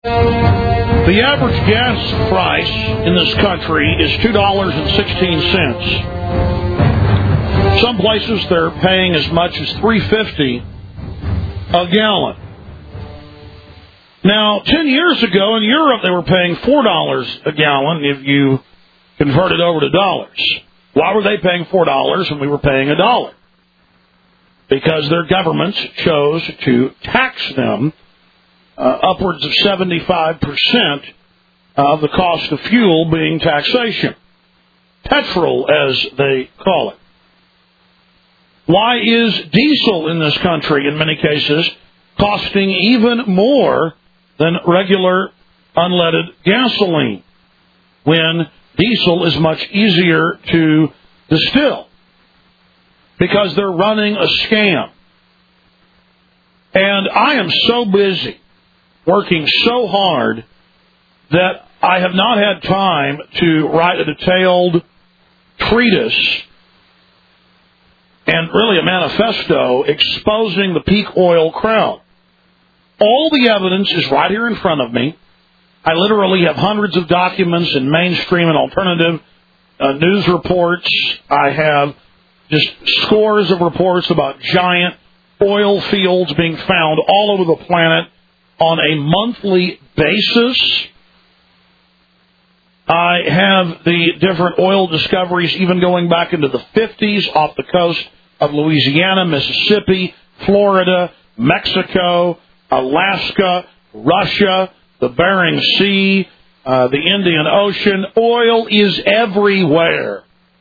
The average gas price in this country is $2.16. Some places they're paying as much as $3.50 a gallon. Now, 10 years ago in Europe, they were paying $4 a gallon if you convert it over to dollars. Why were they paying $4 and we were paying $1? Because their governments chose to tax them upwards of 75% of the cost of fuel being taxation. Petrol, as they call it. Why is diesel in this country, in many cases, costing even more than regular unleaded gasoline when diesel is much easier to distill? Because they're running a scam. And I am so busy, working so hard, that I have not had time to write a detailed treatise and really a manifesto exposing the peak oil crowd. All the evidence is right here in front of me. I literally have hundreds of documents in mainstream and alternative news reports. I have just scores of reports about giant oil fields being found all over the planet on a monthly basis. I have the different oil discoveries even going back into the 50s off the coast of Louisiana, Mississippi, Florida, Mexico, Alaska, Russia, the Bering Sea, the Indian Ocean. Oil is everywhere.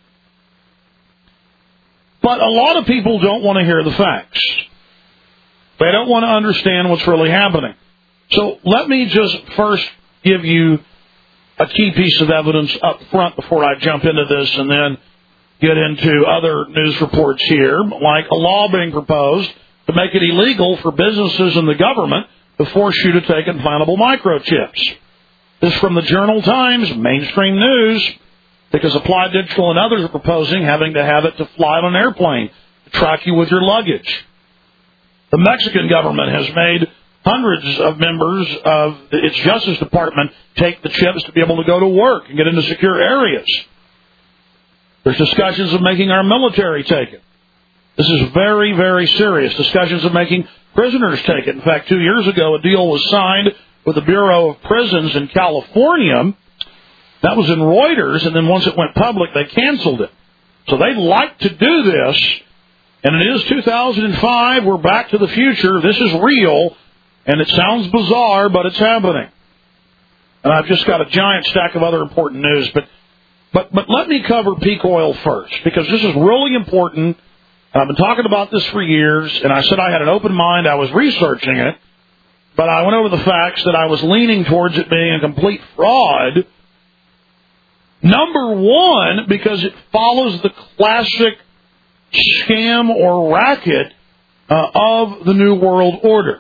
But a lot of people don't want to hear the facts. They don't want to understand what's really happening. So let me just first give you a key piece of evidence up front before I jump into this and then get into other news reports here, like a law being proposed to make it illegal for businesses and the government to force you to take implantable microchips. This is from the Journal Times, mainstream news, because Applied Digital and others are proposing having to have it to fly on an airplane to track you with your luggage. The Mexican government has made hundreds of members of its Justice Department take the chips to be able to go to work and get into secure areas. There's discussions of making our military take it. This is very, very serious. Discussions of making prisoners take it. In fact, 2 years ago, a deal was signed with the Bureau of Prisons in California. That was in Reuters, and then once it went public, they canceled it. So they'd like to do this, and it is 2005. We're back to the future. This is real, and it sounds bizarre, but it's happening. And I've just got a giant stack of other important news, but let me cover peak oil first, because this is really important. I've been talking about this for years, and I said I had an open mind. I was researching it, but I went over the facts that I was leaning towards it being a complete fraud. Number one, because it follows the classic scam or racket of the New World Order.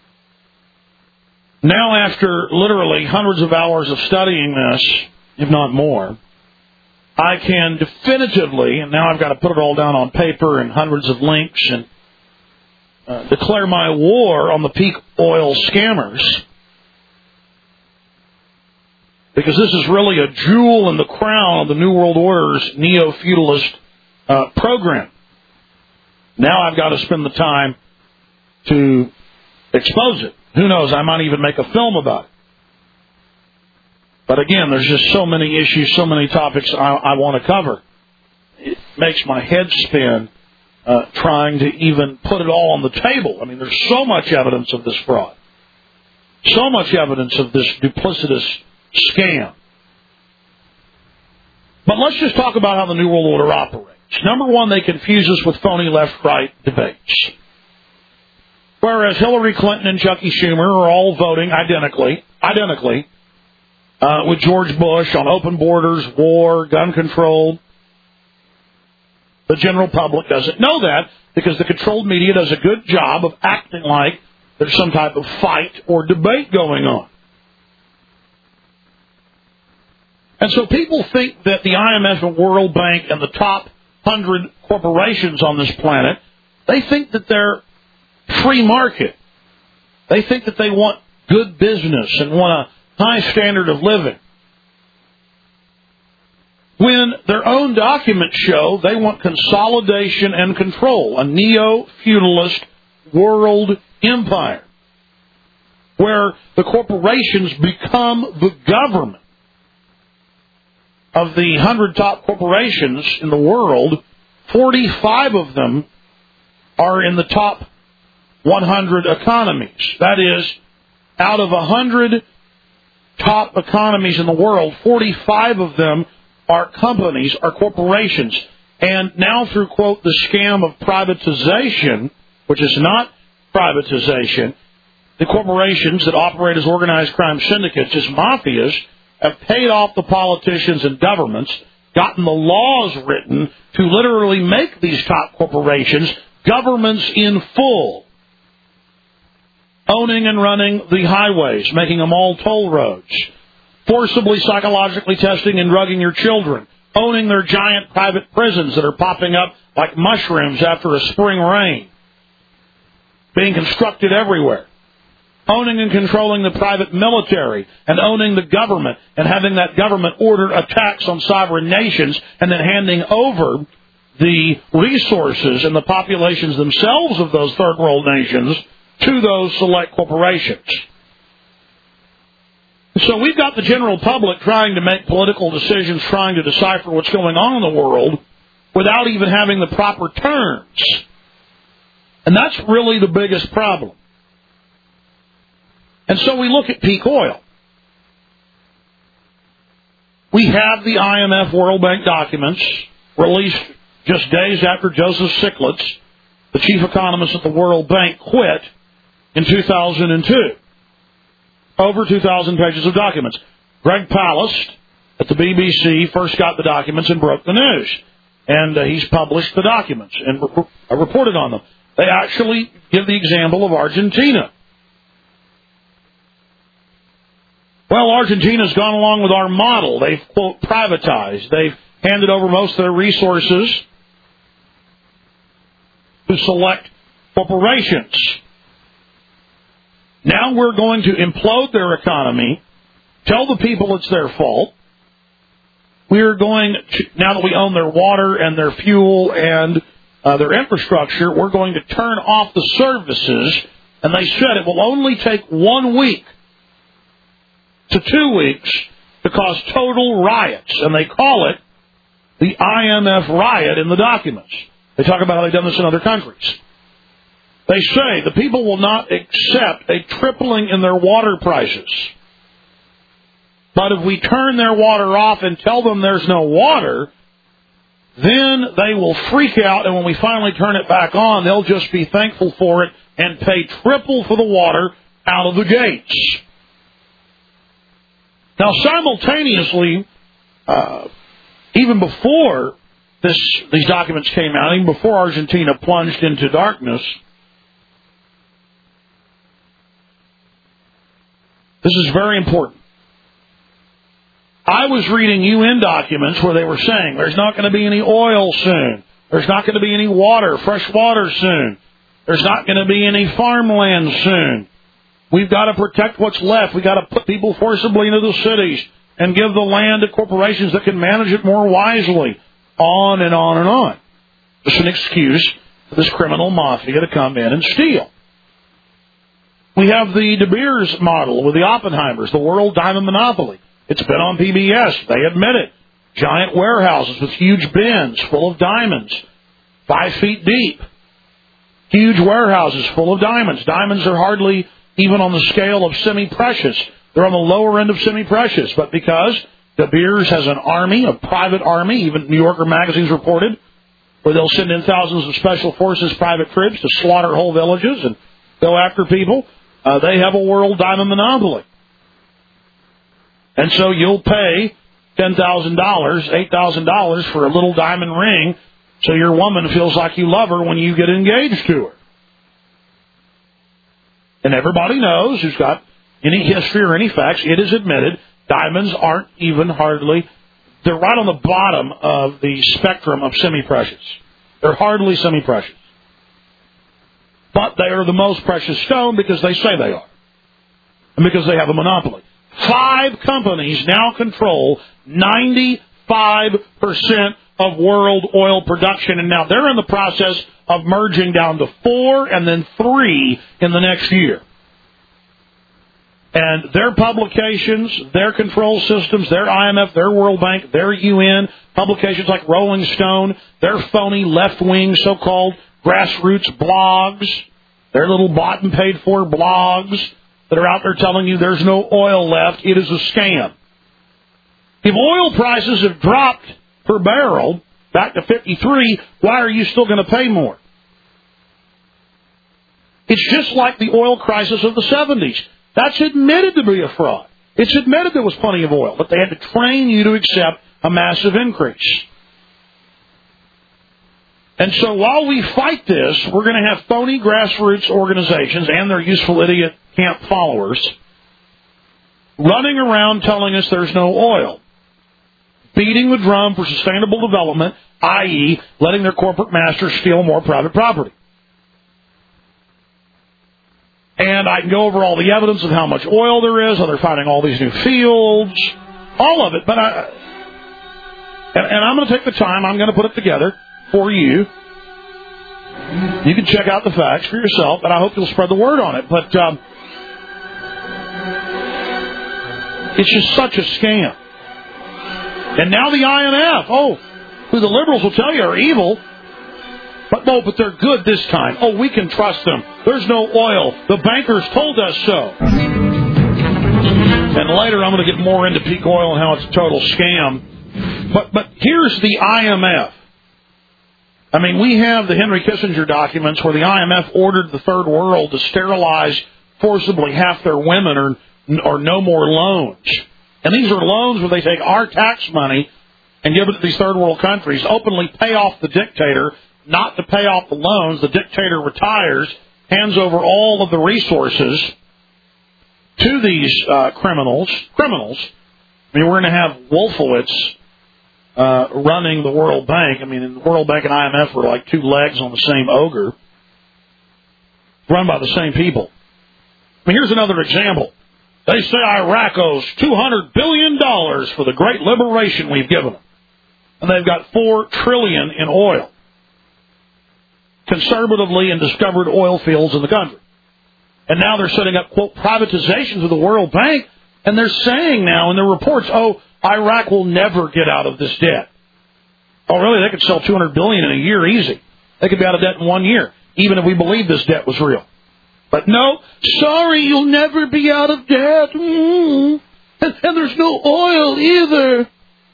Now, after literally hundreds of hours of studying this, if not more, I can definitively, and now I've got to put it all down on paper and hundreds of links, and declare my war on the peak oil scammers, because this is really a jewel in the crown of the New World Order's neo-feudalist program. Now I've got to spend the time to expose it. Who knows, I might even make a film about it. But again, there's just so many issues, so many topics I want to cover. It makes my head spin trying to even put it all on the table. I mean, there's so much evidence of this fraud. So much evidence of this duplicitous scam. But let's just talk about how the New World Order operates. Number one, they confuse us with phony left-right debates. Whereas Hillary Clinton and Chucky Schumer are all voting identically, with George Bush on open borders, war, gun control. The general public doesn't know that because the controlled media does a good job of acting like there's some type of fight or debate going on. And so people think that the IMF and World Bank and the top 100 corporations on this planet, they think that they're free market. They think that they want good business and want a high standard of living, when their own documents show they want consolidation and control, a neo-feudalist world empire, where the corporations become the government. Of the 100 top corporations in the world, 45 of them are in the top 100 economies. That is, out of 100 top economies in the world, 45 of them are companies, are corporations. And now through, quote, the scam of privatization, which is not privatization, the corporations that operate as organized crime syndicates, as mafias, have paid off the politicians and governments, gotten the laws written to literally make these top corporations governments in full, owning and running the highways, making them all toll roads, forcibly psychologically testing and drugging your children, owning their giant private prisons that are popping up like mushrooms after a spring rain, being constructed everywhere, owning and controlling the private military, and owning the government, and having that government order attacks on sovereign nations, and then handing over the resources and the populations themselves of those third world nations to those select corporations. So we've got the general public trying to make political decisions, trying to decipher what's going on in the world without even having the proper terms. And that's really the biggest problem. And so we look at peak oil. We have the IMF World Bank documents released just days after Joseph Stiglitz, the chief economist at the World Bank, quit in 2002. Over 2,000 pages of documents. Greg Palast at the BBC first got the documents and broke the news. And he's published the documents and reported on them. They actually give the example of Argentina. Well, Argentina's gone along with our model. They've, quote, privatized. They've handed over most of their resources to select corporations. Now we're going to implode their economy, tell the people it's their fault. We're going to, now that we own their water and their fuel and their infrastructure, we're going to turn off the services. And they said it will only take 1 week to 2 weeks to cause total riots. And they call it the IMF riot in the documents. They talk about how they've done this in other countries. They say the people will not accept a tripling in their water prices. But if we turn their water off and tell them there's no water, then they will freak out, and when we finally turn it back on, they'll just be thankful for it and pay triple for the water out of the gates. Now, simultaneously, even before these documents came out, even before Argentina plunged into darkness, this is very important. I was reading UN documents where they were saying there's not going to be any oil soon. There's not going to be any water, fresh water soon. There's not going to be any farmland soon. We've got to protect what's left. We've got to put people forcibly into the cities and give the land to corporations that can manage it more wisely. On and on and on. Just an excuse for this criminal mafia to come in and steal. We have the De Beers model with the Oppenheimers, the world diamond monopoly. It's been on PBS. They admit it. Giant warehouses with huge bins full of diamonds, 5 feet deep. Huge warehouses full of diamonds. Diamonds are hardly even on the scale of semi-precious. They're on the lower end of semi-precious. But because De Beers has an army, a private army, even New Yorker magazines reported, where they'll send in thousands of special forces private troops to slaughter whole villages and go after people, they have a world diamond monopoly. And so you'll pay $10,000, $8,000 for a little diamond ring so your woman feels like you love her when you get engaged to her. And everybody knows who's got any history or any facts, it is admitted, diamonds aren't even hardly, they're right on the bottom of the spectrum of semi-precious. They're hardly semi-precious. But they are the most precious stone because they say they are. and because they have a monopoly. 5 companies now control 95% of world oil production, and now they're in the process of merging down to 4 and then 3 in the next year. And their publications, their control systems, their IMF, their World Bank, their UN, publications like Rolling Stone, their phony left-wing so-called grassroots blogs, their little bought and paid for blogs that are out there telling you there's no oil left, it is a scam. If oil prices have dropped per barrel back to 53, why are you still going to pay more? It's just like the oil crisis of the 70s. That's admitted to be a fraud. It's admitted there was plenty of oil, but they had to train you to accept a massive increase. And so while we fight this, we're going to have phony grassroots organizations and their useful idiot camp followers running around telling us there's no oil, beating the drum for sustainable development, i.e., letting their corporate masters steal more private property. And I can go over all the evidence of how much oil there is, how they're finding all these new fields, all of it. But I'm going to take the time, I'm going to put it together for you. You can check out the facts for yourself, and I hope you'll spread the word on it. But it's just such a scam. And now the IMF, who the liberals will tell you are evil, but they're good this time. We can trust them. There's no oil. The bankers told us so. And later I'm going to get more into peak oil and how it's a total scam. But here's the IMF. I mean, we have the Henry Kissinger documents where the IMF ordered the third world to sterilize forcibly half their women or no more loans. And these are loans where they take our tax money and give it to these third world countries, openly pay off the dictator, not to pay off the loans. The dictator retires, hands over all of the resources to these criminals. I mean, we're going to have Wolfowitz running the World Bank. I mean, the World Bank and IMF were like 2 legs on the same ogre, run by the same people. I mean, here's another example. They say Iraq owes $200 billion for the great liberation we've given them. And they've got $4 trillion in oil, conservatively in discovered oil fields in the country. And now they're setting up, quote, privatizations of the World Bank, and they're saying now in their reports, Iraq will never get out of this debt. Really? They could sell $200 billion in a year easy. They could be out of debt in 1 year, even if we believe this debt was real. But no, sorry, you'll never be out of debt. And there's no oil either.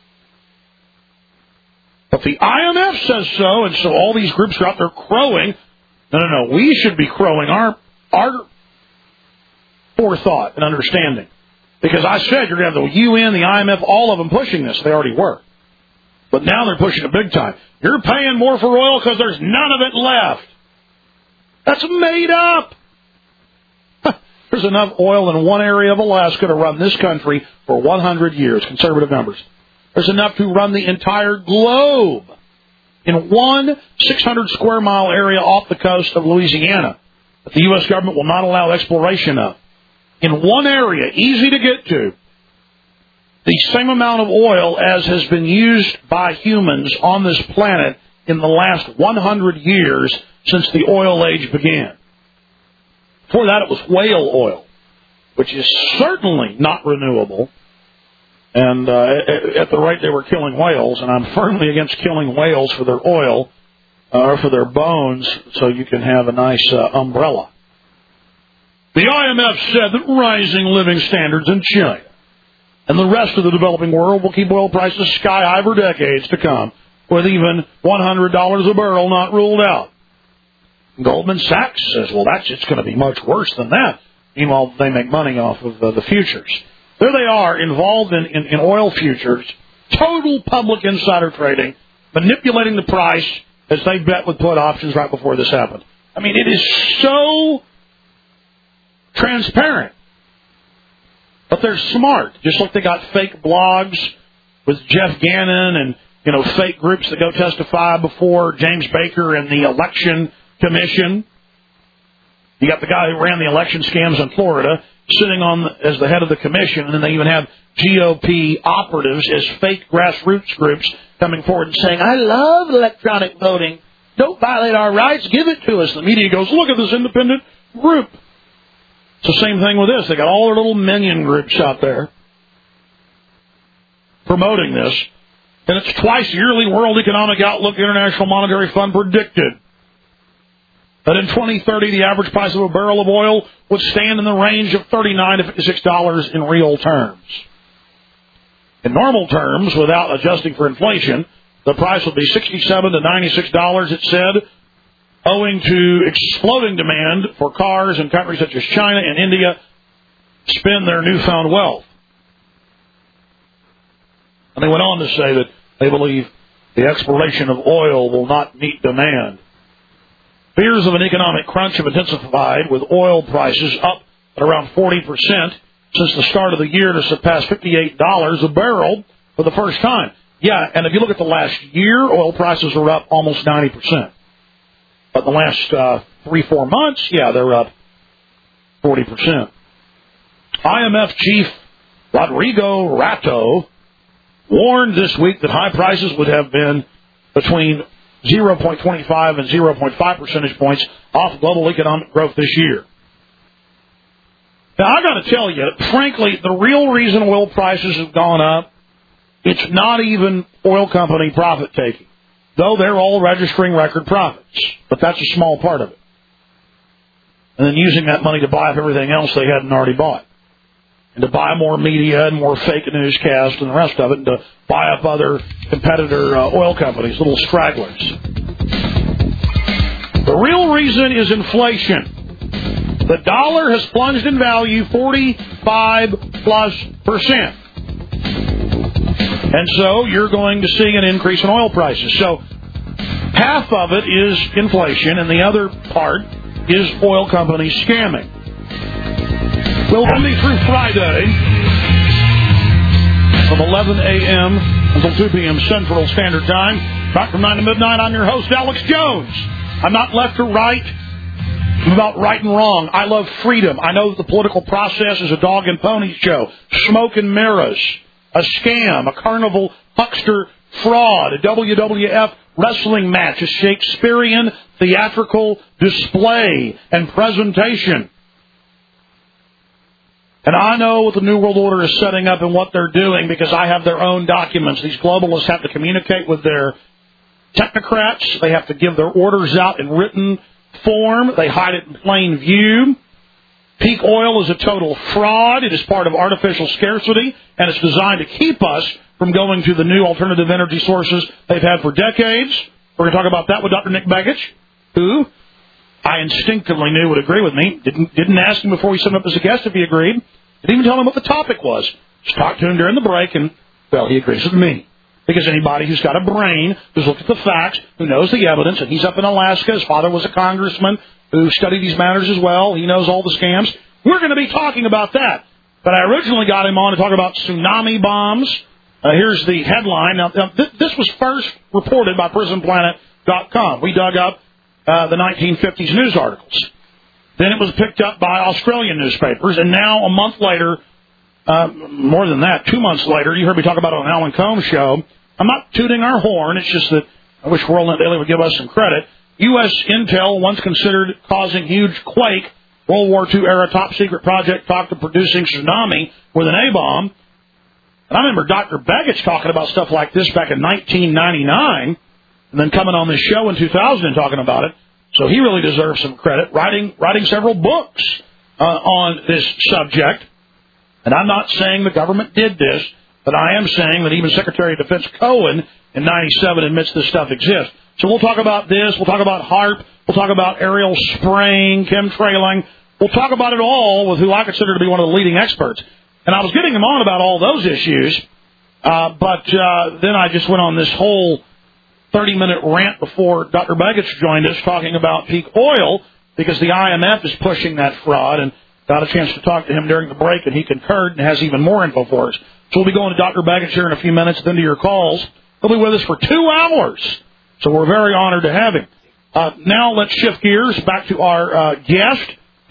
But the IMF says so, and so all these groups are out there crowing. No, we should be crowing our forethought and understanding. Because I said you're going to have the UN, the IMF, all of them pushing this. They already were. But now they're pushing it big time. You're paying more for oil because there's none of it left. That's made up. There's enough oil in one area of Alaska to run this country for 100 years, conservative numbers. There's enough to run the entire globe in one 600-square-mile area off the coast of Louisiana that the U.S. government will not allow exploration of. In one area, easy to get to, the same amount of oil as has been used by humans on this planet in the last 100 years since the oil age began. Before that, it was whale oil, which is certainly not renewable. And at the rate they were killing whales, and I'm firmly against killing whales for their oil or for their bones so you can have a nice umbrella. The IMF said that rising living standards in China and the rest of the developing world will keep oil prices sky high for decades to come, with even $100 a barrel not ruled out. Goldman Sachs says, it's going to be much worse than that. Meanwhile, they make money off of the futures. There they are, involved in oil futures, total public insider trading, manipulating the price as they bet with put options right before this happened. I mean, it is so transparent. But they're smart, just like they got fake blogs with Jeff Gannon and, fake groups that go testify before James Baker and the election commission. You got the guy who ran the election scams in Florida sitting on as the head of the commission, and then they even have GOP operatives as fake grassroots groups coming forward and saying, I love electronic voting. Don't violate our rights. Give it to us. The media goes, look at this independent group. It's the same thing with this. They got all their little minion groups out there promoting this. And it's twice yearly World Economic Outlook International Monetary Fund predicted that in 2030 the average price of a barrel of oil would stand in the range of $39 to $56 in real terms. In normal terms, without adjusting for inflation, the price would be $67 to $96, it said, owing to exploding demand for cars in countries such as China and India spend their newfound wealth. And they went on to say that they believe the exploration of oil will not meet demand. Fears of an economic crunch have intensified, with oil prices up at around 40% since the start of the year to surpass $58 a barrel for the first time. Yeah, and if you look at the last year, oil prices are up almost 90%. But the last 3-4 months, yeah, they're up 40%. IMF chief Rodrigo Rato warned this week that high prices would have been between 0.25 and 0.5 percentage points off global economic growth this year. Now, I got to tell you, frankly, the real reason oil prices have gone up, it's not even oil company profit-taking, though they're all registering record profits. But that's a small part of it. And then using that money to buy up everything else they hadn't already bought. And to buy more media and more fake newscasts and the rest of it, and to buy up other competitor oil companies, little stragglers. The real reason is inflation. The dollar has plunged in value 45+%. And so you're going to see an increase in oil prices. So half of it is inflation, and the other part is oil companies scamming. We'll Monday through Friday from 11 a.m. until 2 p.m. Central Standard Time. Back from 9 to midnight, I'm your host, Alex Jones. I'm not left or right. I'm about right and wrong. I love freedom. I know that the political process is a dog and pony show, smoke and mirrors, a scam, a carnival huckster fraud, a WWF wrestling match, a Shakespearean theatrical display and presentation. And I know what the New World Order is setting up and what they're doing because I have their own documents. These globalists have to communicate with their technocrats. They have to give their orders out in written form. They hide it in plain view. Peak oil is a total fraud. It is part of artificial scarcity, and it's designed to keep us from going to the new alternative energy sources they've had for decades. We're going to talk about that with Dr. Nick Begich, who I instinctively knew would agree with me. Didn't ask him before we sent him up as a guest if he agreed. Didn't even tell him what the topic was. Just talked to him during the break, and, well, he agrees with me. Because anybody who's got a brain, who's looked at the facts, who knows the evidence, and he's up in Alaska, his father was a congressman who studied these matters as well, he knows all the scams. We're going to be talking about that. But I originally got him on to talk about tsunami bombs. Here's the headline. Now, this was first reported by PrisonPlanet.com. We dug up the 1950s news articles. Then it was picked up by Australian newspapers, and now a month later, more than that, 2 months later, you heard me talk about it on Alan Combs' show. I'm not tooting our horn. It's just that I wish WorldNet Daily would give us some credit. U.S. intel once considered causing huge quake. World War II era top secret project talked of producing tsunami with an A-bomb. And I remember Dr. Begich talking about stuff like this back in 1999, and then coming on this show in 2000 and talking about it. So he really deserves some credit, writing several books on this subject. And I'm not saying the government did this, but I am saying that even Secretary of Defense Cohen in 97 admits this stuff exists. So we'll talk about this. We'll talk about HAARP. We'll talk about aerial spraying, chemtrailing. We'll talk about it all with who I consider to be one of the leading experts. And I was getting him on about all those issues, but then I just went on this whole 30-minute rant before Dr. Begich joined us talking about peak oil because the IMF is pushing that fraud, and got a chance to talk to him during the break, and he concurred and has even more info for us. So we'll be going to Dr. Begich here in a few minutes, then to your calls. He'll be with us for 2 hours, so we're very honored to have him. Now let's shift gears back to our guest.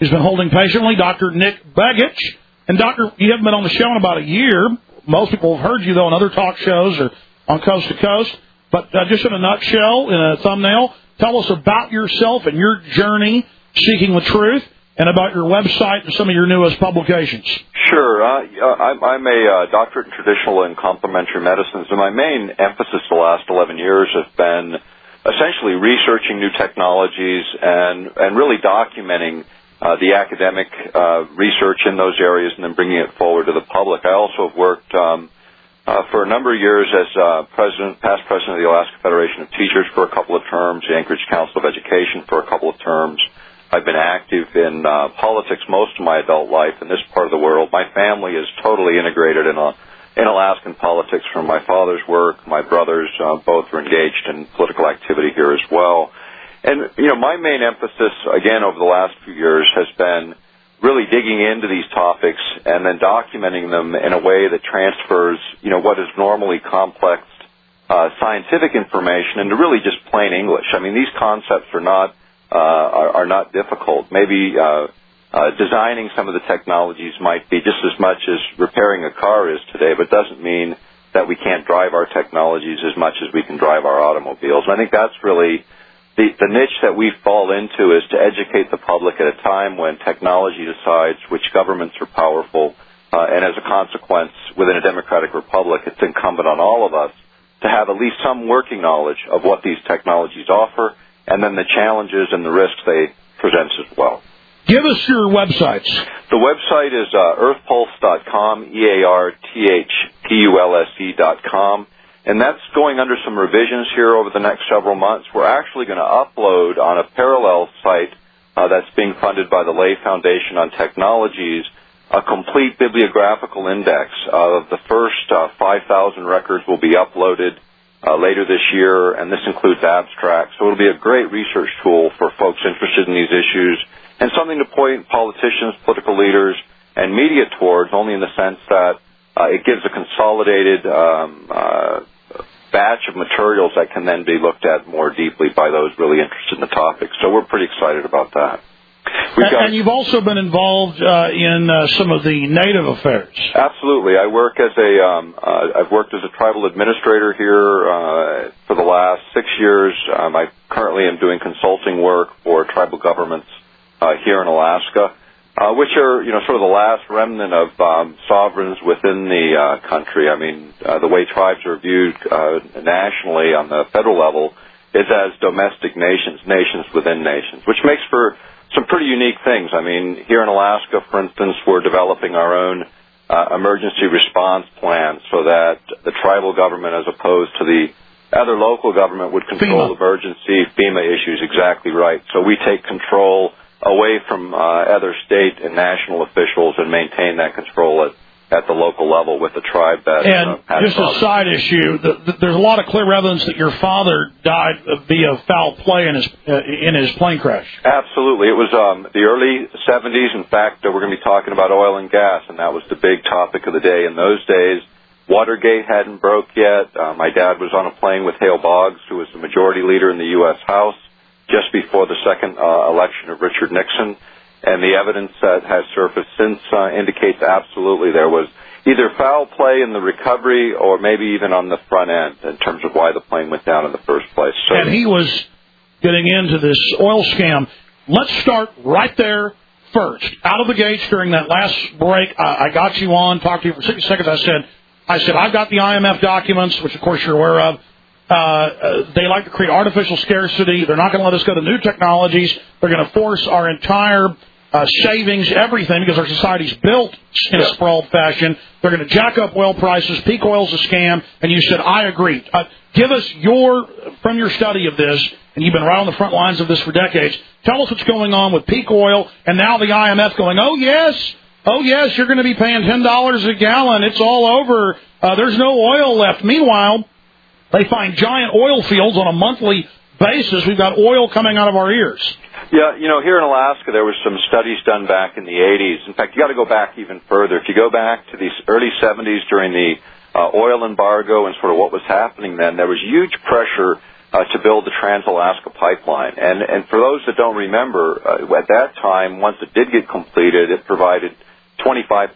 who's been holding patiently, Dr. Nick Begich. And, Doctor, you haven't been on the show in about a year. Most people have heard you, though, on other talk shows or on Coast to Coast. But just in a nutshell, in a thumbnail, tell us about yourself and your journey seeking the truth, and about your website and some of your newest publications. Sure. I'm a doctorate in traditional and complementary medicines, and my main emphasis the last 11 years has been essentially researching new technologies and really documenting the academic research in those areas and then bringing it forward to the public. I also have worked for a number of years as past president of the Alaska Federation of Teachers for a couple of terms, the Anchorage Council of Education for a couple of terms. I've been active in politics most of my adult life in this part of the world. My family is totally integrated in Alaskan politics from my father's work. My brothers both are engaged in political activity here as well. And, my main emphasis, again, over the last few years has been really digging into these topics and then documenting them in a way that transfers, what is normally complex scientific information into really just plain English. I mean, these concepts are not difficult. Maybe designing some of the technologies might be just as much as repairing a car is today, but doesn't mean that we can't drive our technologies as much as we can drive our automobiles. And I think that's really the niche that we fall into, is to educate the public at a time when technology decides which governments are powerful, and as a consequence, within a democratic republic, it's incumbent on all of us to have at least some working knowledge of what these technologies offer, and then the challenges and the risks they present as well. Give us your websites. The website is earthpulse.com, EARTHPULSE.com, and that's going under some revisions here over the next several months. We're actually going to upload on a parallel site that's being funded by the Lay Foundation on Technologies a complete bibliographical index of the first 5,000 records will be uploaded later this year, and this includes abstracts. So it'll be a great research tool for folks interested in these issues, and something to point politicians, political leaders, and media towards, only in the sense that it gives a consolidated batch of materials that can then be looked at more deeply by those really interested in the topic. So we're pretty excited about that. And you've also been involved in some of the Native affairs. Absolutely. I've worked as a tribal administrator here for the last 6 years. I currently am doing consulting work for tribal governments here in Alaska, which are, sort of the last remnant of sovereigns within the country. I mean, the way tribes are viewed nationally on the federal level is as domestic nations within nations, which makes for some pretty unique things. I mean, here in Alaska, for instance, we're developing our own emergency response plan so that the tribal government, as opposed to the other local government, would control emergency FEMA issues. Exactly right. So we take control away from other state and national officials and maintain that control at the local level with the tribe that and just a side issue, there's a lot of clear evidence that your father died via foul play in his plane crash. Absolutely. It was the early 70s. In fact, we're going to be talking about oil and gas, and that was the big topic of the day in those days. Watergate hadn't broke yet. My dad was on a plane with Hale Boggs, who was the majority leader in the U.S. House, just before the second election of Richard Nixon. And the evidence that has surfaced since indicates absolutely there was either foul play in the recovery or maybe even on the front end in terms of why the plane went down in the first place. So, and he was getting into this oil scam. Let's start right there first. Out of the gates during that last break, I got you on, talked to you for 60 seconds. I said, I've got the IMF documents, which of course you're aware of. They like to create artificial scarcity. They're not going to let us go to new technologies. They're going to force our entire savings, everything, because our society's built in a sprawled fashion. They're going to jack up oil prices. Peak oil's a scam. And you said, I agree. Give us from your study of this, and you've been right on the front lines of this for decades, tell us what's going on with peak oil, and now the IMF going, oh, yes, you're going to be paying $10 a gallon. It's all over. There's no oil left. Meanwhile, they find giant oil fields on a monthly basis. We've got oil coming out of our ears. Yeah, here in Alaska, there was some studies done back in the 80s. In fact, you got to go back even further. If you go back to the early 70s during the oil embargo and sort of what was happening then, there was huge pressure to build the Trans-Alaska Pipeline. And for those that don't remember, at that time, once it did get completed, it provided 25%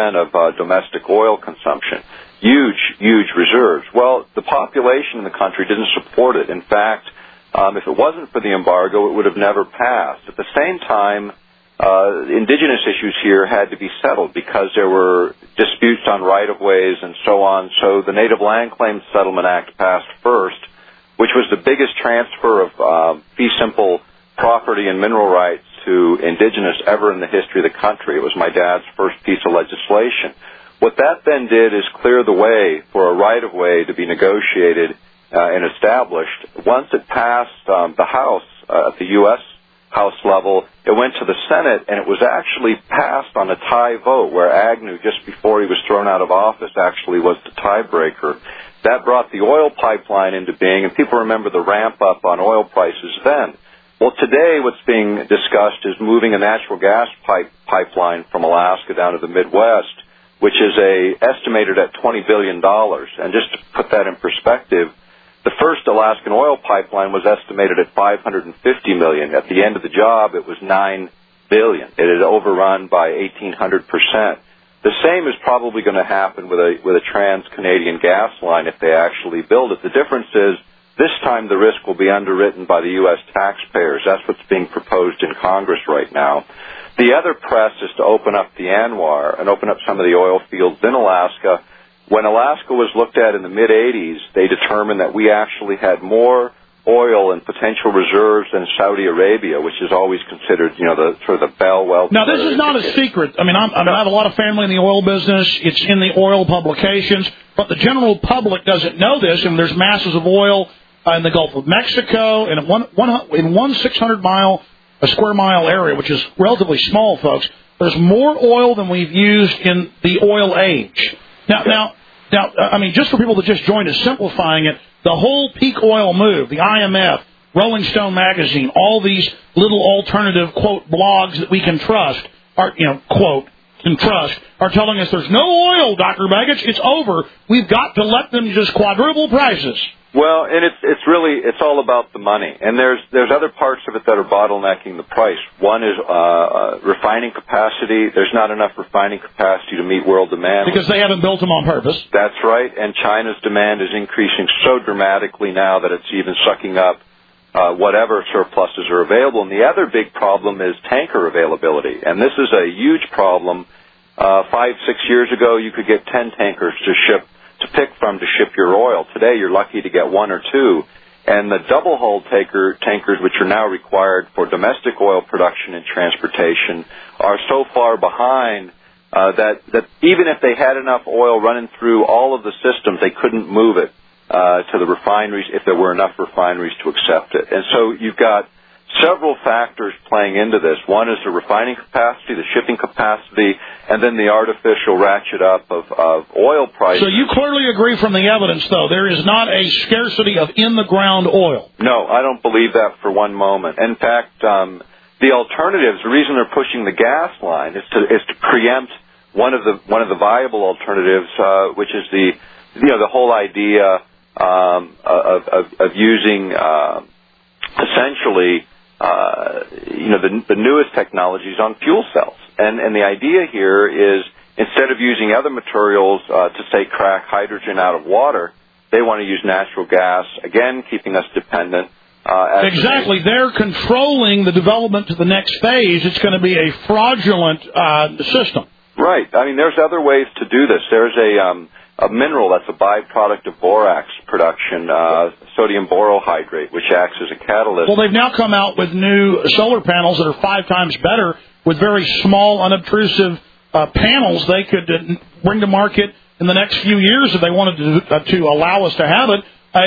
of domestic oil consumption. Huge reserves. Well, the population in the country didn't support it. In fact, if it wasn't for the embargo, it would have never passed. At the same time, indigenous issues here had to be settled because there were disputes on right-of-ways and so on. So the Native Land Claims Settlement Act passed first, which was the biggest transfer of fee simple property and mineral rights to indigenous ever in the history of the country. It was my dad's first piece of legislation. What that then did is clear the way for a right-of-way to be negotiated and established. Once it passed the House, at the U.S. House level, it went to the Senate, and it was actually passed on a tie vote, where Agnew, just before he was thrown out of office, actually was the tiebreaker. That brought the oil pipeline into being, and people remember the ramp-up on oil prices then. Well, today what's being discussed is moving a natural gas pipeline from Alaska down to the Midwest, which is estimated at $20 billion. And just to put that in perspective, the first Alaskan oil pipeline was estimated at $550 million. At the end of the job, it was $9 billion. It had overrun by 1,800%. The same is probably going to happen with a trans-Canadian gas line if they actually build it. The difference is this time the risk will be underwritten by the U.S. taxpayers. That's what's being proposed in Congress right now. The other press is to open up the ANWR and open up some of the oil fields in Alaska. When Alaska was looked at in the mid-'80s, they determined that we actually had more oil and potential reserves than Saudi Arabia, which is always considered, the sort of the bellwether. Now, this is not a secret. I mean, I have a lot of family in the oil business. It's in the oil publications, but the general public doesn't know this, and there's masses of oil in the Gulf of Mexico, and in one 600-mile, a square mile area, which is relatively small, folks. There's more oil than we've used in the oil age. Now, I mean, just for people that just joined us, simplifying it, the whole peak oil move, the IMF, Rolling Stone magazine, all these little alternative, quote, blogs that we can trust, are telling us there's no oil, Dr. Begich, it's over. We've got to let them just quadruple prices. Well, and it's all about the money. And there's other parts of it that are bottlenecking the price. One is refining capacity. There's not enough refining capacity to meet world demand. Because they haven't built them on purpose. That's right. And China's demand is increasing so dramatically now that it's even sucking up whatever surpluses are available. And the other big problem is tanker availability. And this is a huge problem. 5-6 years ago, you could get 10 tankers to pick from to ship your oil. Today, you're lucky to get 1 or 2. And the double-hull tankers, which are now required for domestic oil production and transportation, are so far behind that even if they had enough oil running through all of the systems, they couldn't move it to the refineries if there were enough refineries to accept it. And so you've got several factors playing into this. One is the refining capacity, the shipping capacity, and then the artificial ratchet up of oil prices. So you clearly agree from the evidence, though, there is not a scarcity of in-the-ground oil. No, I don't believe that for one moment. In fact, the alternatives, the reason they're pushing the gas line is to preempt one of the viable alternatives, which is the whole idea of using essentially the newest technologies on fuel cells. And the idea here is instead of using other materials to, say, crack hydrogen out of water, they want to use natural gas, again, keeping us dependent. Exactly. They're controlling the development to the next phase. It's going to be a fraudulent system. Right. I mean, there's other ways to do this. There's a mineral that's a byproduct of borax production, sodium borohydrate, which acts as a catalyst. Well, they've now come out with new solar panels that are 5 times better with very small, unobtrusive panels they could bring to market in the next few years if they wanted to allow us to have it.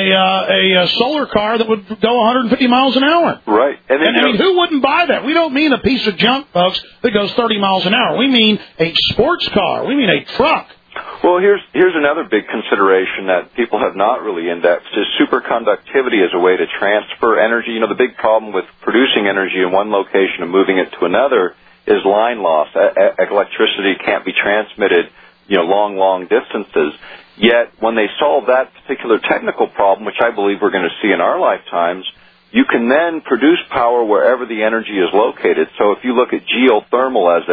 A solar car that would go 150 miles an hour. Right. And I mean, who wouldn't buy that? We don't mean a piece of junk, folks, that goes 30 miles an hour. We mean a sports car. We mean a truck. Well, here's another big consideration that people have not really indexed is superconductivity as a way to transfer energy. The big problem with producing energy in one location and moving it to another is line loss. Electricity can't be transmitted long distances. Yet when they solve that particular technical problem, which I believe we're going to see in our lifetimes, you can then produce power wherever the energy is located. So if you look at geothermal as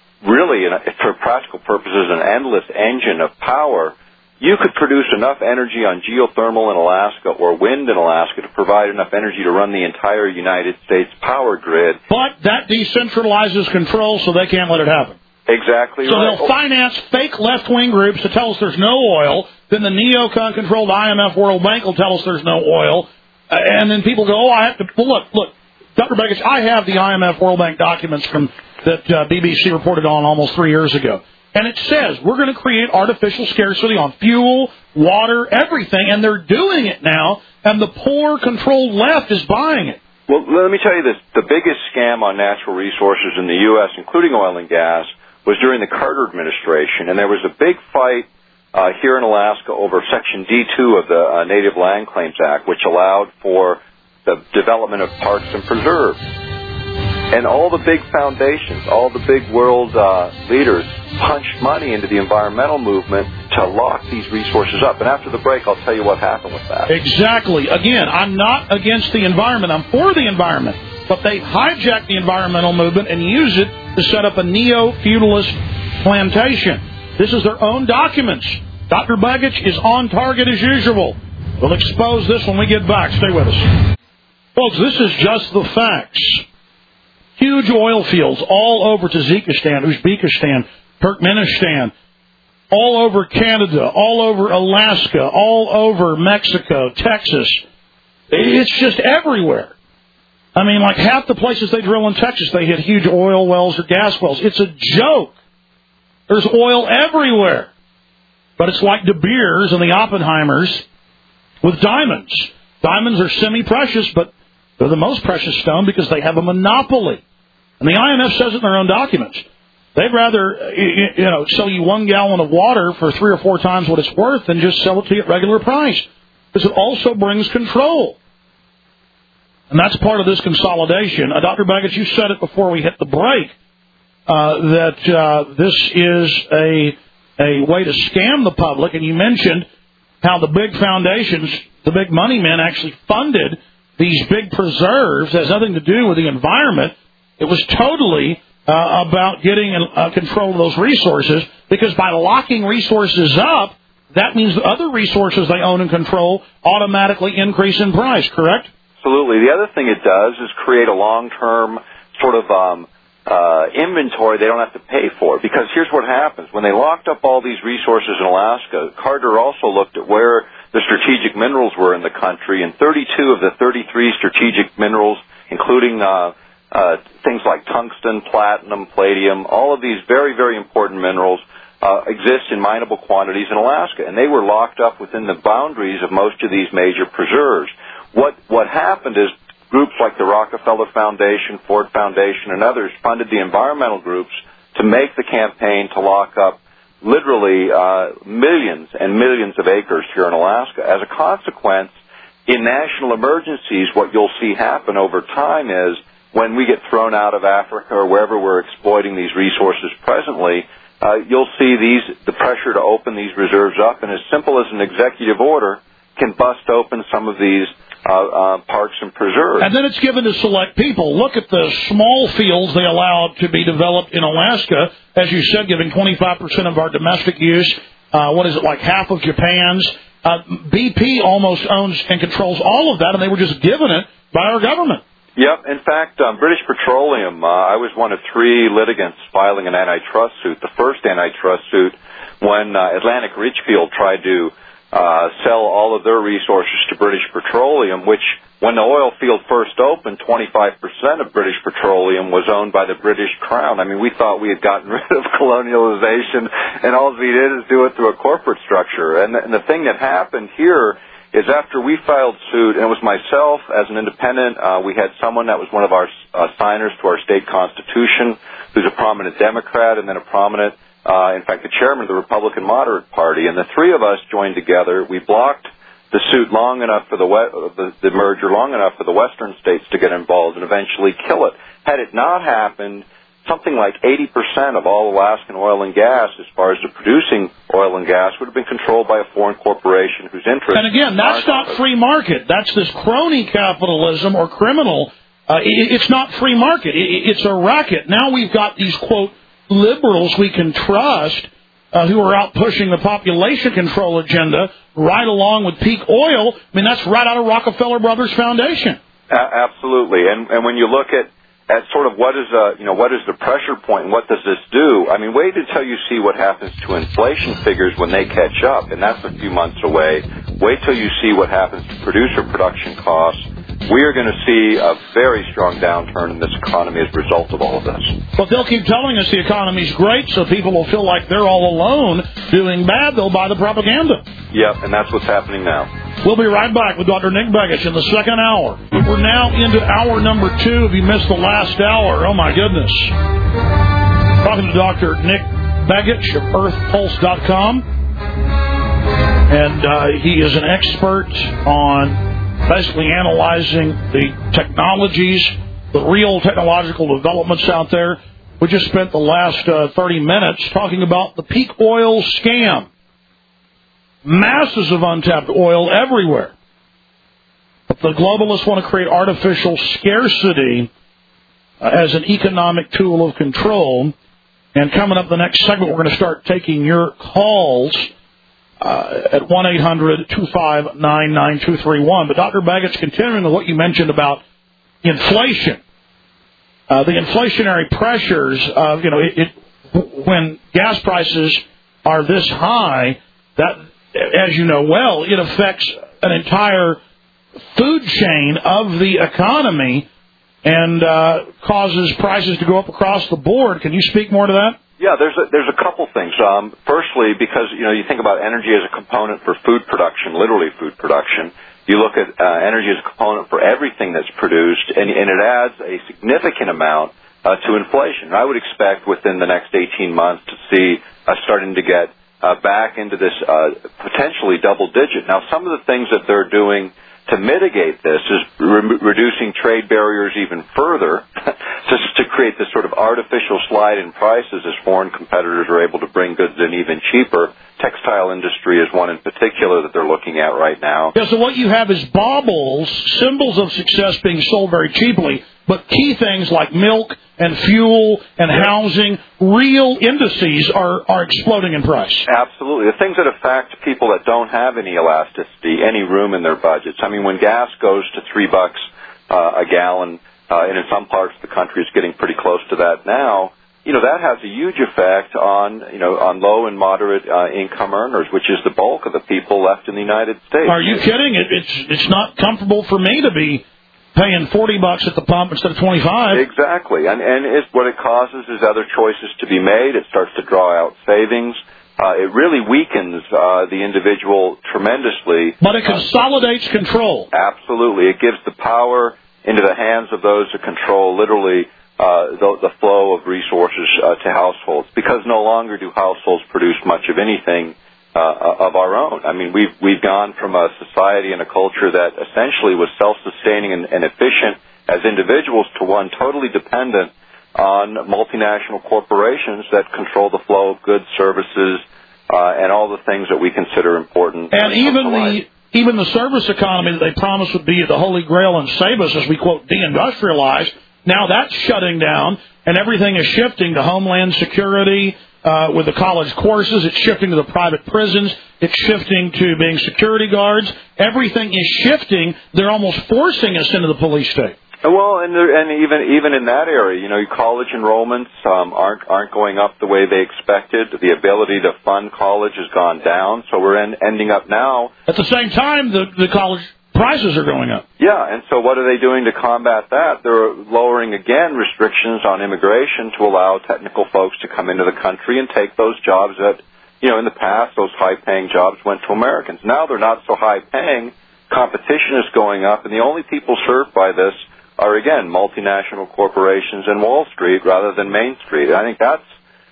for practical purposes, an endless engine of power, you could produce enough energy on geothermal in Alaska or wind in Alaska to provide enough energy to run the entire United States power grid. But that decentralizes control, so they can't let it happen. Exactly so right. They'll finance fake left-wing groups to tell us there's no oil. Then the neocon-controlled IMF World Bank will tell us there's no oil. And then people go, I have to... Well, look, Dr. Begich, I have the IMF World Bank documents that BBC reported on almost 3 years ago. And it says we're going to create artificial scarcity on fuel, water, everything, and they're doing it now, and the poor, controlled left is buying it. Well, let me tell you this. The biggest scam on natural resources in the U.S., including oil and gas, was during the Carter administration, and there was a big fight here in Alaska over Section D2 of the Native Land Claims Act, which allowed for the development of parks and preserves. And all the big foundations, all the big world leaders punched money into the environmental movement to lock these resources up. And after the break, I'll tell you what happened with that. Exactly. Again, I'm not against the environment. I'm for the environment. But they hijack the environmental movement and use it to set up a neo-feudalist plantation. This is their own documents. Dr. Begich is on target as usual. We'll expose this when we get back. Stay with us. Folks, this is just the facts. Huge oil fields all over Tajikistan, Uzbekistan, Turkmenistan, all over Canada, all over Alaska, all over Mexico, Texas. It's just everywhere. I mean, like half the places they drill in Texas, they hit huge oil wells or gas wells. It's a joke. There's oil everywhere. But it's like De Beers and the Oppenheimers with diamonds. Diamonds are semi-precious, but they're the most precious stone because they have a monopoly. And the IMF says it in their own documents. They'd rather, sell you 1 gallon of water for 3 or 4 times what it's worth than just sell it to you at regular price. Because it also brings control. And that's part of this consolidation. Dr. Begich, you said it before we hit the break, that this is a way to scam the public. And you mentioned how the big foundations, the big money men actually funded these big preserves. It has nothing to do with the environment. It was totally about getting control of those resources, because by locking resources up, that means the other resources they own and control automatically increase in price, correct? Absolutely. The other thing it does is create a long-term sort of inventory they don't have to pay for. Because here's what happens. When they locked up all these resources in Alaska, Carter also looked at where the strategic minerals were in the country, and 32 of the 33 strategic minerals, including things like tungsten, platinum, palladium, all of these very, very important minerals exist in mineable quantities in Alaska, and they were locked up within the boundaries of most of these major preserves. What happened is groups like the Rockefeller Foundation, Ford Foundation, and others funded the environmental groups to make the campaign to lock up literally millions and millions of acres here in Alaska. As a consequence, in national emergencies, what you'll see happen over time is when we get thrown out of Africa or wherever we're exploiting these resources presently, you'll see the pressure to open these reserves up, and as simple as an executive order can bust open some of these parks and preserves. And then it's given to select people. Look at the small fields they allowed to be developed in Alaska, as you said, giving 25% of our domestic use. Like half of Japan's? BP almost owns and controls all of that, and they were just given it by our government. Yep. In fact, British Petroleum, I was one of 3 litigants filing an antitrust suit, the first antitrust suit when Atlantic Richfield tried to sell all of their resources to British Petroleum, which when the oil field first opened, 25% of British Petroleum was owned by the British Crown. I mean, we thought we had gotten rid of colonialization, and all we did is do it through a corporate structure. And the thing that happened here is after we filed suit, and it was myself as an independent, we had someone that was one of our signers to our state constitution, who's a prominent Democrat, and then a prominent, in fact, the chairman of the Republican Moderate Party. And the 3 of us joined together. We blocked the suit long enough for the merger long enough for the western states to get involved and eventually kill it. Had it not happened, something like 80% of all Alaskan oil and gas, as far as the producing oil and gas, would have been controlled by a foreign corporation whose interests... And again, that's not free market. That's this crony capitalism or criminal. It's not free market. It's a racket. Now we've got these, quote, liberals we can trust who are out pushing the population control agenda right along with peak oil. I mean, that's right out of Rockefeller Brothers Foundation. Absolutely. And when you look at sort of what is the pressure point and what does this do? I mean, wait until you see what happens to inflation figures when they catch up, and that's a few months away. Wait till you see what happens to producer production costs. We are going to see a very strong downturn in this economy as a result of all of this. But they'll keep telling us the economy's great, so people will feel like they're all alone doing bad. They'll buy the propaganda. Yep, and that's what's happening now. We'll be right back with Dr. Nick Begich in the second hour. We're now into hour number 2. If you missed the last hour, oh my goodness. Talking to Dr. Nick Begich of EarthPulse.com. And he is an expert on basically analyzing the technologies, the real technological developments out there. We just spent the last 30 minutes talking about the peak oil scam. Masses of untapped oil everywhere. But the globalists want to create artificial scarcity as an economic tool of control. And coming up the next segment, we're going to start taking your calls at 1-800-259-9231. But Dr. Begich, continuing with what you mentioned about inflation, the inflationary pressures of, when gas prices are this high, that, as you know well, it affects an entire food chain of the economy and causes prices to go up across the board. Can you speak more to that? Yeah, there's a couple things. Firstly, because you think about energy as a component for food production, literally food production. You look at energy as a component for everything that's produced, and it adds a significant amount to inflation. I would expect within the next 18 months to see us starting to get back into this potentially double digit. Now, some of the things that they're doing to mitigate this is reducing trade barriers even further to create this sort of artificial slide in prices as foreign competitors are able to bring goods in even cheaper. Textile industry is one in particular that they're looking at right now. Yeah, so what you have is baubles, symbols of success being sold very cheaply, but key things like milk and fuel and housing, real indices are exploding in price. Absolutely. The things that affect people that don't have any elasticity, any room in their budgets. I mean, when gas goes to $3 a gallon, and in some parts of the country it's getting pretty close to that now, that has a huge effect on low and moderate income earners, which is the bulk of the people left in the United States. Are you kidding? It's not comfortable for me to be paying $40 at the pump instead of $25. Exactly, and what it causes is other choices to be made. It starts to draw out savings. It really weakens the individual tremendously. But it consolidates control. Absolutely, it gives the power into the hands of those who control literally the flow of resources to households, because no longer do households produce much of anything of our own. I mean, we've gone from a society and a culture that essentially was self-sustaining and efficient as individuals to one totally dependent on multinational corporations that control the flow of goods, services, and all the things that we consider important. And even the service economy that they promised would be the holy grail and save us as we, quote, deindustrialize, now that's shutting down, and everything is shifting to Homeland Security with the college courses. It's shifting to the private prisons. It's shifting to being security guards. Everything is shifting. They're almost forcing us into the police state. Well, and even in that area, college enrollments aren't going up the way they expected. The ability to fund college has gone down, so we're ending up now. At the same time, the college prices are going up. Yeah, and so what are they doing to combat that? They're lowering, again, restrictions on immigration to allow technical folks to come into the country and take those jobs that, in the past, those high-paying jobs went to Americans. Now they're not so high-paying. Competition is going up, and the only people served by this are, again, multinational corporations and Wall Street rather than Main Street. I think that's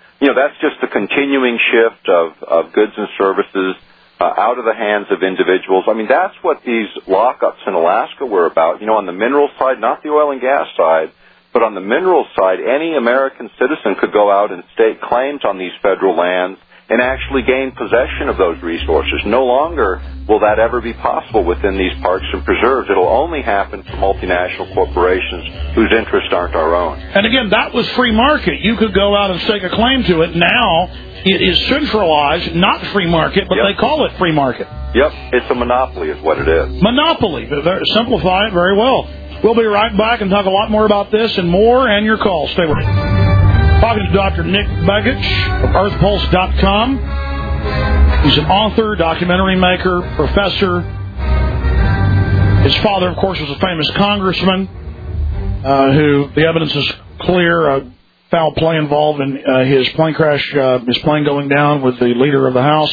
just the continuing shift of goods and services out of the hands of individuals. I mean, that's what these lockups in Alaska were about. On the mineral side, not the oil and gas side, But on the mineral side, any American citizen could go out and stake claims on these federal lands and actually gain possession of those resources. No longer will that ever be possible within these parks and preserves. It'll only happen for multinational corporations whose interests aren't our own. And again, that was free market. You could go out and stake a claim to it. Now it is centralized, not free market, but they call it free market. Yep, it's a monopoly is what it is. Monopoly. Simplify it very well. We'll be right back and talk a lot more about this and more, and your calls. Stay with us. Talking to Dr. Nick Begich of EarthPulse.com. He's an author, documentary maker, professor. His father, of course, was a famous congressman who, the evidence is clear, foul play involved in his plane crash, his plane going down with the leader of the House.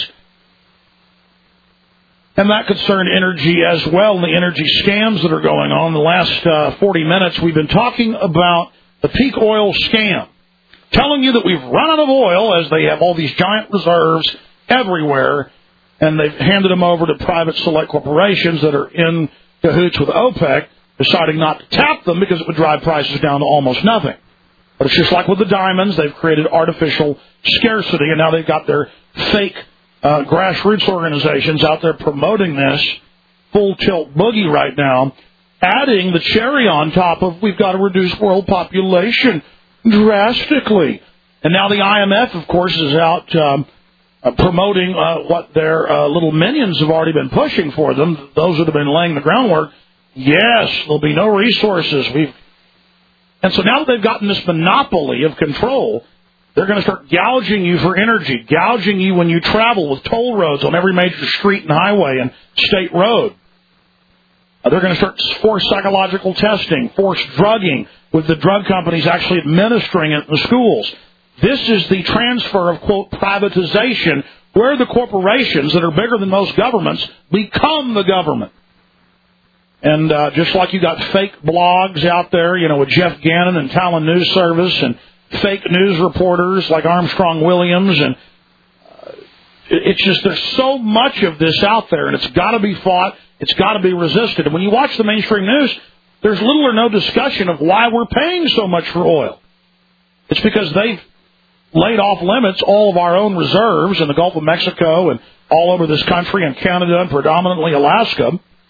And that concerned energy as well, and the energy scams that are going on. The last 40 minutes, we've been talking about the peak oil scam, telling you that we've run out of oil as they have all these giant reserves everywhere, and they've handed them over to private select corporations that are in cahoots with OPEC, deciding not to tap them because it would drive prices down to almost nothing. But it's just like with the diamonds. They've created artificial scarcity, and now they've got their fake grassroots organizations out there promoting this full-tilt boogie right now, adding the cherry on top of we've got to reduce world population drastically. And now the IMF, of course, is out promoting what their little minions have already been pushing for them, those that have been laying the groundwork. Yes, there'll be no resources. And so now that they've gotten this monopoly of control, they're going to start gouging you for energy, gouging you when you travel with toll roads on every major street and highway and state road. They're going to start forced psychological testing, forced drugging, with the drug companies actually administering it in the schools. This is the transfer of, quote, privatization, where the corporations that are bigger than most governments become the government. And just like you got fake blogs out there, you know, with Jeff Gannon and Talon News Service and fake news reporters like Armstrong Williams, and it's just there's so much of this out there, and it's got to be fought, it's got to be resisted. And when you watch the mainstream news, there's little or no discussion of why we're paying so much for oil. It's because they've laid off limits all of our own reserves in the Gulf of Mexico and all over this country and Canada and predominantly Alaska.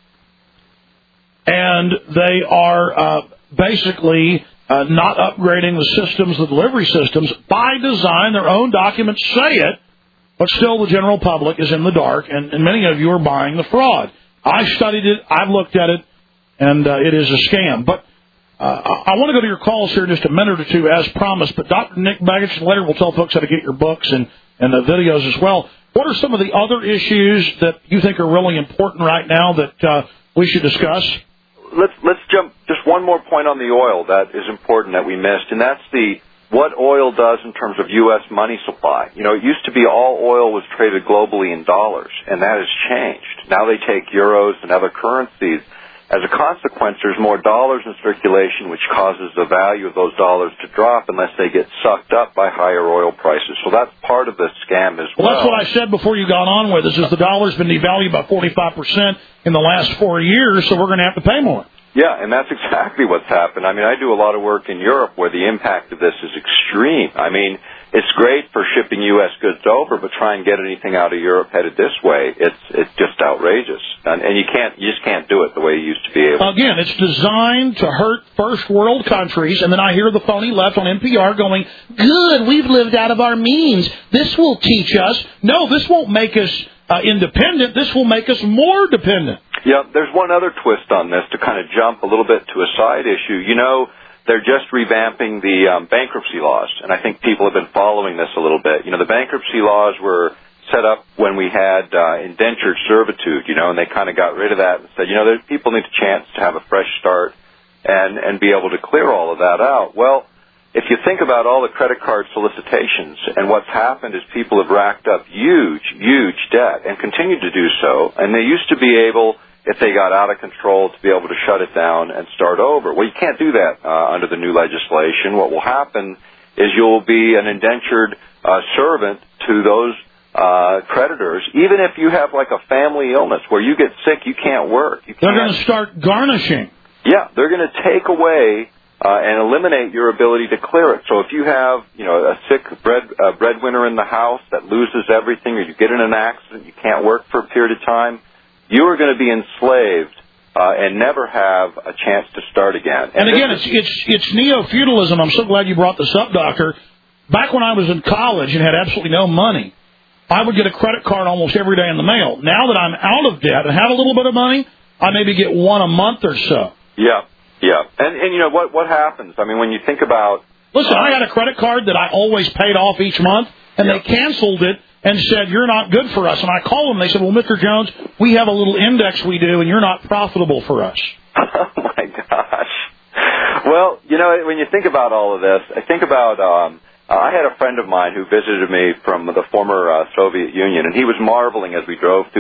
And they are basically not upgrading the systems, the delivery systems, by design. Their own documents say it, but still the general public is in the dark, and many of you are buying the fraud. I studied it, I've looked at it, and it is a scam. But I want to go to your calls here in just a minute or two, as promised. But Dr. Nick Begich, later we'll tell folks how to get your books and the videos as well. What are some of the other issues that you think are really important right now that we should discuss? Let's jump just one more point on the oil that is important that we missed, and that's what oil does in terms of U.S. money supply. You know, it used to be all oil was traded globally in dollars, and that has changed. Now they take euros and other currencies. As a consequence, there's more dollars in circulation, which causes the value of those dollars to drop unless they get sucked up by higher oil prices. So that's part of the scam as well. Well, that's what I said before you got on with us, is the dollar's been devalued by 45% in the last 4 years, so we're going to have to pay more. Yeah, and that's exactly what's happened. I mean, I do a lot of work in Europe where the impact of this is extreme. I mean, it's great for shipping U.S. goods over, but try and get anything out of Europe headed this way, it's just outrageous. And you just can't do it the way you used to be able. Again, it's designed to hurt first world countries, and then I hear the phony left on NPR going, good, we've lived out of our means. This will teach us. No, this won't make us independent. This will make us more dependent. Yeah, there's one other twist on this to kind of jump a little bit to a side issue. You know, they're just revamping the bankruptcy laws, and I think people have been following this a little bit. You know, the bankruptcy laws were set up when we had indentured servitude, you know, and they kind of got rid of that and said, you know, people need a chance to have a fresh start and be able to clear all of that out. Well, if you think about all the credit card solicitations, and what's happened is people have racked up huge, huge debt and continue to do so, and they used to be able, if they got out of control, to be able to shut it down and start over. Well, you can't do that under the new legislation. What will happen is you'll be an indentured servant to those creditors, even if you have like a family illness where you get sick, you can't work. They're going to start garnishing. Yeah, they're going to take away and eliminate your ability to clear it. So if you have, a sick breadwinner in the house that loses everything, or you get in an accident, you can't work for a period of time, you are going to be enslaved and never have a chance to start again. And again, it's neo-feudalism. I'm so glad you brought this up, Doctor. Back when I was in college and had absolutely no money, I would get a credit card almost every day in the mail. Now that I'm out of debt and have a little bit of money, I maybe get one a month or so. Yeah. And what happens? I mean, when you think about... Listen, I had a credit card that I always paid off each month, and they canceled it and said, you're not good for us. And I called them, and they said, well, Mr. Jones, we have a little index we do, and you're not profitable for us. Oh, my gosh. Well, when you think about all of this, I think about... I had a friend of mine who visited me from the former Soviet Union, and he was marveling as we drove through